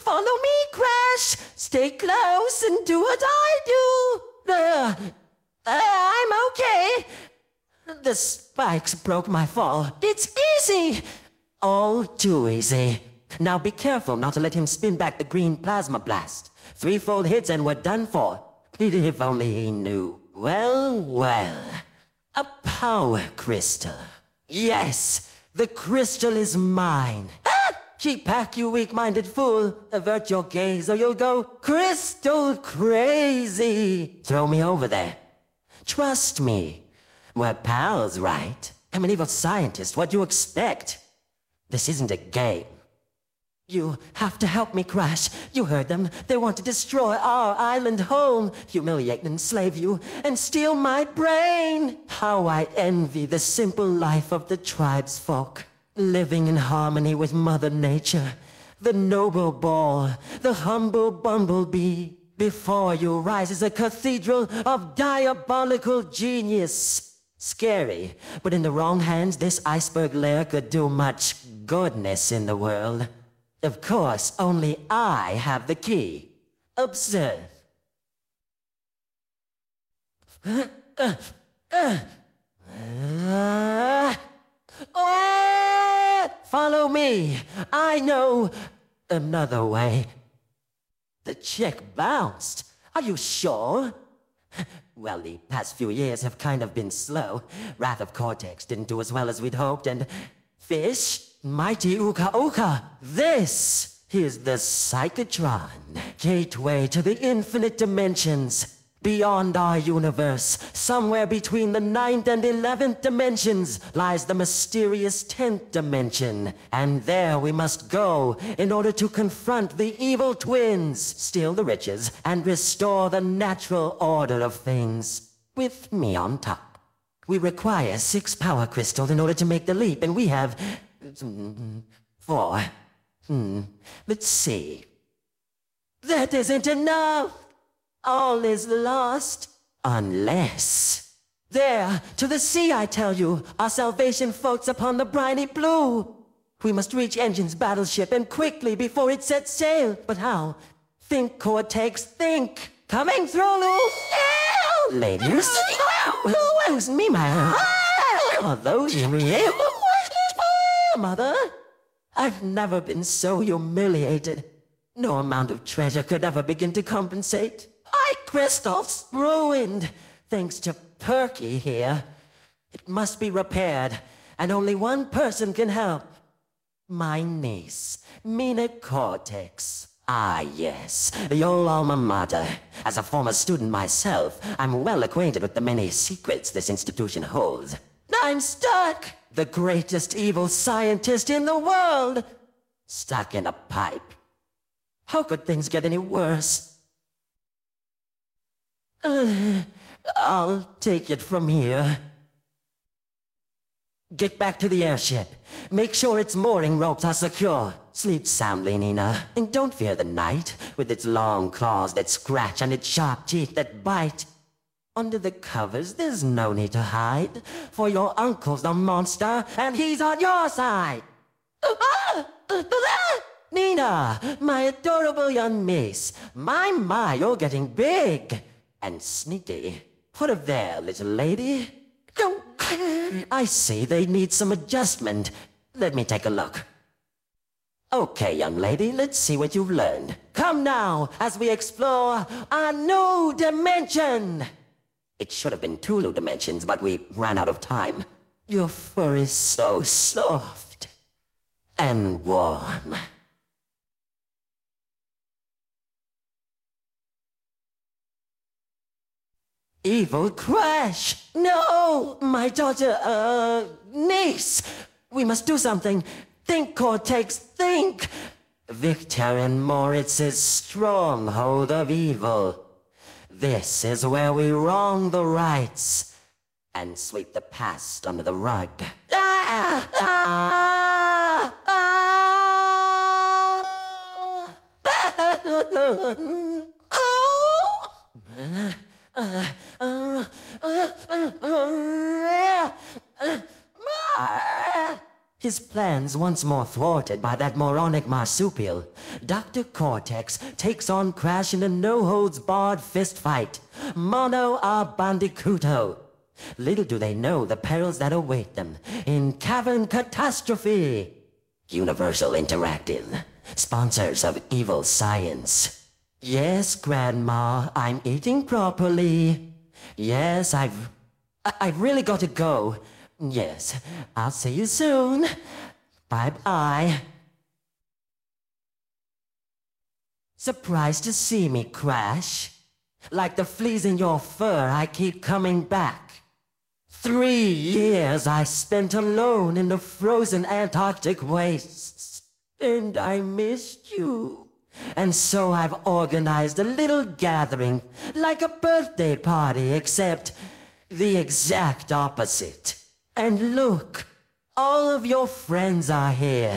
Follow me, Crash. Stay close and do what I do. I'm okay. The spikes broke my fall. It's easy. All too easy. Now be careful not to let him spin back the green plasma blast. 3-fold hits and we're done for. If only he knew. Well, well. A power crystal. Yes, the crystal is mine. Keep back, you weak-minded fool. Avert your gaze or you'll go crystal crazy. Throw me over there. Trust me. We're pals, right? I'm an evil scientist. What do you expect? This isn't a game. You have to help me, Crash. You heard them. They want to destroy our island home, humiliate and enslave you, and steal my brain. How I envy the simple life of the tribe's folk, living in harmony with Mother Nature. The noble boar, the humble bumblebee. Before you rises a cathedral of diabolical genius. Scary, but in the wrong hands, this iceberg lair could do much goodness in the world. Of course, only I have the key. Observe. Follow me. I know another way. The chick bounced. Are you sure? Well, the past few years have kind of been slow. Wrath of Cortex didn't do as well as we'd hoped, and Fish, mighty Uka Uka, this is the Psychotron, gateway to the infinite dimensions. Beyond our universe, somewhere between the 9th and 11th dimensions, lies the mysterious 10th dimension. And there we must go in order to confront the evil twins, steal the riches, and restore the natural order of things. With me on top. We require 6 power crystals in order to make the leap, and we have 4. Let's see. That isn't enough! All is lost, unless... There, to the sea, I tell you, our salvation floats upon the briny blue. We must reach Engine's battleship, and quickly, before it sets sail. But how? Think, Cortex, think! Coming through, ladies. Who's me, man? Are those me? Mother? I've never been so humiliated. No amount of treasure could ever begin to compensate. Crystal's ruined, thanks to Perky here. It must be repaired, and only one person can help. My niece, Mina Cortex. Ah, yes, your alma mater. As a former student myself, I'm well acquainted with the many secrets this institution holds. I'm stuck! The greatest evil scientist in the world! Stuck in a pipe. How could things get any worse? I'll take it from here. Get back to the airship. Make sure its mooring ropes are secure. Sleep soundly, Nina. And don't fear the night, with its long claws that scratch and its sharp teeth that bite. Under the covers, there's no need to hide, for your uncle's a monster, and he's on your side. Nina, my adorable young miss. My, you're getting big. And sneaky. Put her there, little lady. I see they need some adjustment. Let me take a look. Okay, young lady, let's see what you've learned. Come now, as we explore a new dimension. It should have been 2 new dimensions, but we ran out of time. Your fur is so soft and warm. Evil Crash! No! My daughter, niece! We must do something. Think, Cortex, think! Victor and Moritz's stronghold of evil. This is where we wrong the rights and sweep the past under the rug. His plans once more thwarted by that moronic marsupial, Dr. Cortex takes on Crash in a no-holds-barred fistfight. Mono a bandicudo. Little do they know the perils that await them in Cavern Catastrophe. Universal Interactive, sponsors of evil science. Yes, Grandma, I'm eating properly. Yes, I've really got to go. Yes, I'll see you soon. Bye-bye. Surprised to see me, Crash? Like the fleas in your fur, I keep coming back. 3 years I spent alone in the frozen Antarctic wastes. And I missed you. And so I've organized a little gathering, like a birthday party, except the exact opposite. And look, all of your friends are here.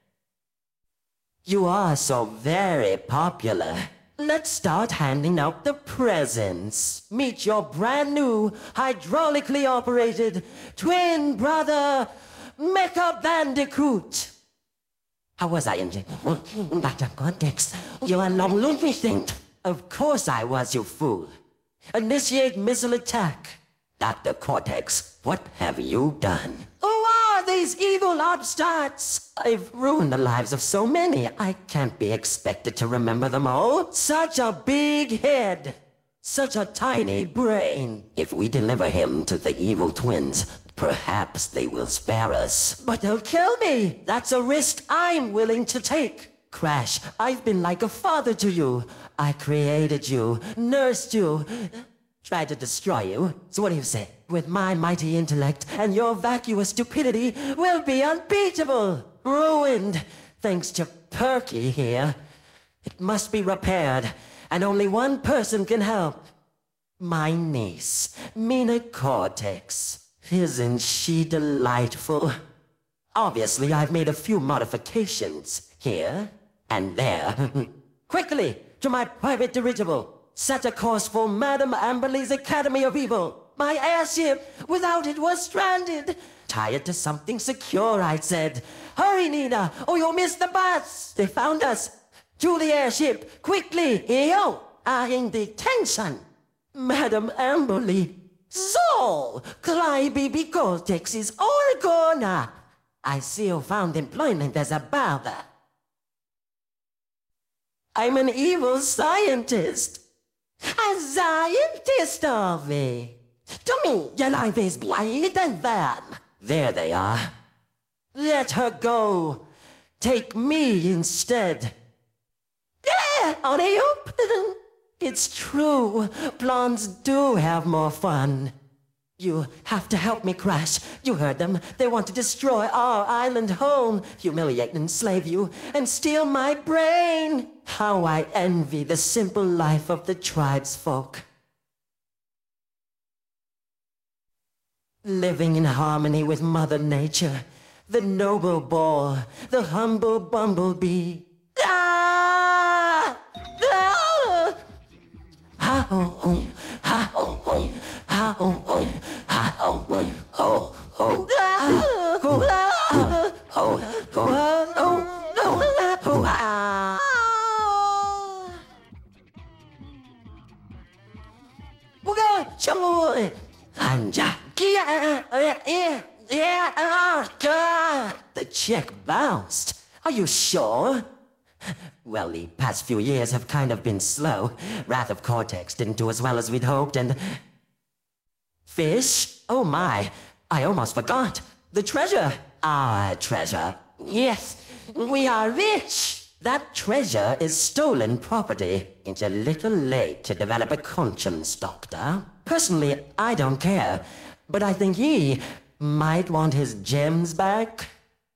You are so very popular. Let's start handing out the presents. Meet your brand new, hydraulically operated, twin brother, Mecha Bandicoot. How was I in Dr. Cortex? You are long thing. Of course I was, you fool. Initiate missile attack. Dr. Cortex, what have you done? Who are these evil upstarts? I've ruined the lives of so many, I can't be expected to remember them all. Such a big head. Such a tiny brain. If we deliver him to the evil twins, perhaps they will spare us. But they'll kill me. That's a risk I'm willing to take. Crash, I've been like a father to you. I created you, nursed you, tried to destroy you. So what do you say? With my mighty intellect and your vacuous stupidity, we'll be unbeatable. Ruined, thanks to Perky here. It must be repaired, and only one person can help. My niece, Mina Cortex. Isn't she delightful? Obviously, I've made a few modifications here and there. Quickly, to my private dirigible. Set a course for Madame Amberley's Academy of Evil. My airship, without it, was stranded. Tie it to something secure, I said. Hurry, Nina, or you'll miss the bus. They found us. To the airship, quickly. Yo, are in detention. Madame Amberley. So, Crybaby Cortex is all gone up. I still found employment as a barber. I'm an evil scientist. A scientist, are we? To me, your life is blind and van. There they are. Let her go. Take me instead. Yeah, alley-oop. It's true. Blondes do have more fun. You have to help me, Crash. You heard them. They want to destroy our island home, humiliate and enslave you, and steal my brain. How I envy the simple life of the tribesfolk. Living in harmony with Mother Nature, the noble boar, the humble bumblebee. Ah! Ah! Ha-ho-ho, ha-ho-ho, ha-ho-ho, ha-ho-ho, ho-ho, the check bounced. Are you sure? Well, the past few years have kind of been slow. Wrath of Cortex didn't do as well as we'd hoped, and... Fish? Oh my, I almost forgot. The treasure. Our treasure. Yes, we are rich. That treasure is stolen property. It's a little late to develop a conscience, Doctor. Personally, I don't care, but I think he might want his gems back.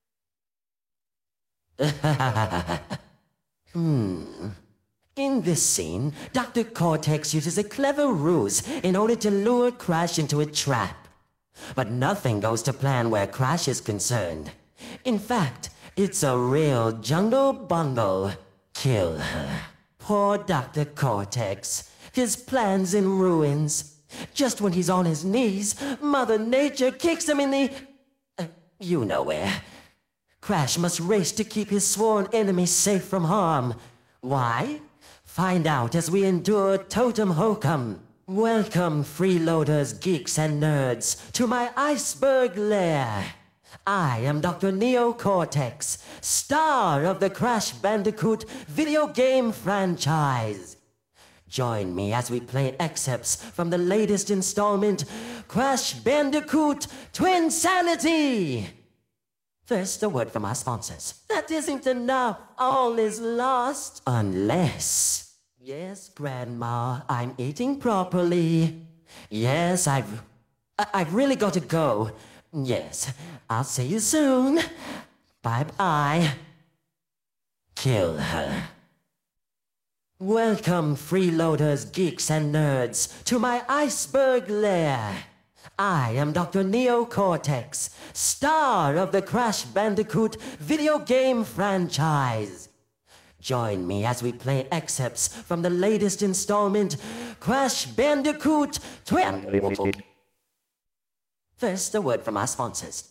In this scene, Dr. Cortex uses a clever ruse in order to lure Crash into a trap. But nothing goes to plan where Crash is concerned. In fact, it's a real jungle bundle. Kill her. Poor Dr. Cortex. His plans in ruins. Just when he's on his knees, Mother Nature kicks him in the... you know where. Crash must race to keep his sworn enemy safe from harm. Why? Find out as we endure Totem Hokum. Welcome, freeloaders, geeks, and nerds, to my iceberg lair. I am Dr. Neo Cortex, star of the Crash Bandicoot video game franchise. Join me as we play excerpts from the latest installment, Crash Bandicoot Twinsanity! First, a word from our sponsors. That isn't enough. All is lost. Unless... Yes, Grandma, I'm eating properly. Yes, I've really got to go. Yes, I'll see you soon. Bye-bye. Kill her. Welcome, freeloaders, geeks, and nerds, to my iceberg lair. I am Dr. Neo Cortex, star of the Crash Bandicoot video game franchise. Join me as we play excerpts from the latest installment, Crash Bandicoot Twin... First, a word from our sponsors.